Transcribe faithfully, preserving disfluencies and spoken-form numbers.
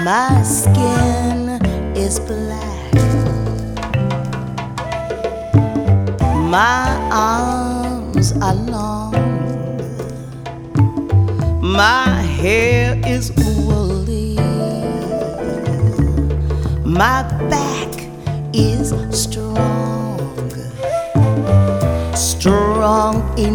My skin is black, my arms are long, my hair is woolly, my back is strong, strong enough